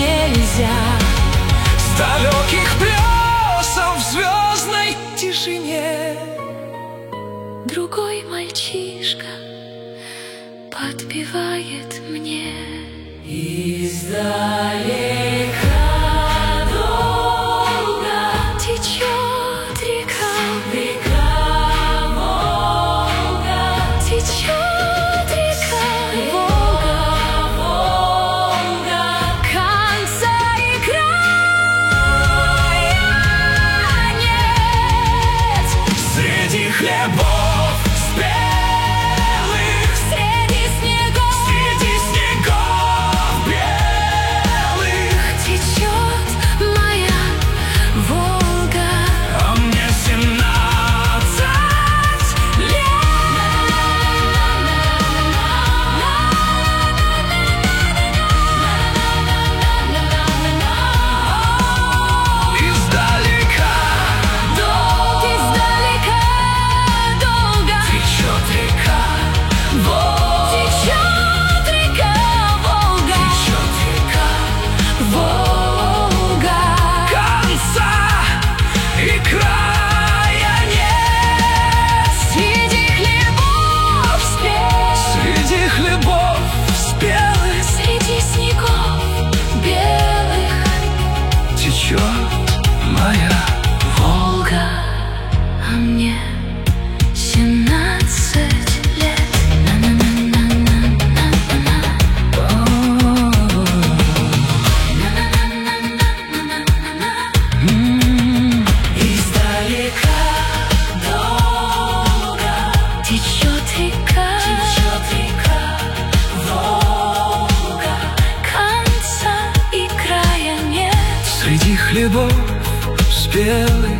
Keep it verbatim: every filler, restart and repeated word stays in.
нельзя. С далеких плесов в звездной тишине другой мальчишка подпевает мне. Издалека долго течет река, река Волга, течет река Волга, Волга, конца и края нет. Среди хлебов спелых, среди снегов, среди снегов белых течет моя Волга, а мне семнадцать лет. Издалека долго, издалека долго течет река Волга, течет река Волга, течет река Волга, конца и края нет. Среди хлебов спелых, среди хлебов спелых, среди снегов белых течет моя Волга, а мне семнадцать лет. На-на-на-на-на-на-на. О. На-на-на-на-на-на-на. М. Издалека долго течет река, течет река Волга, конца и края нет. Среди хлебов спелых,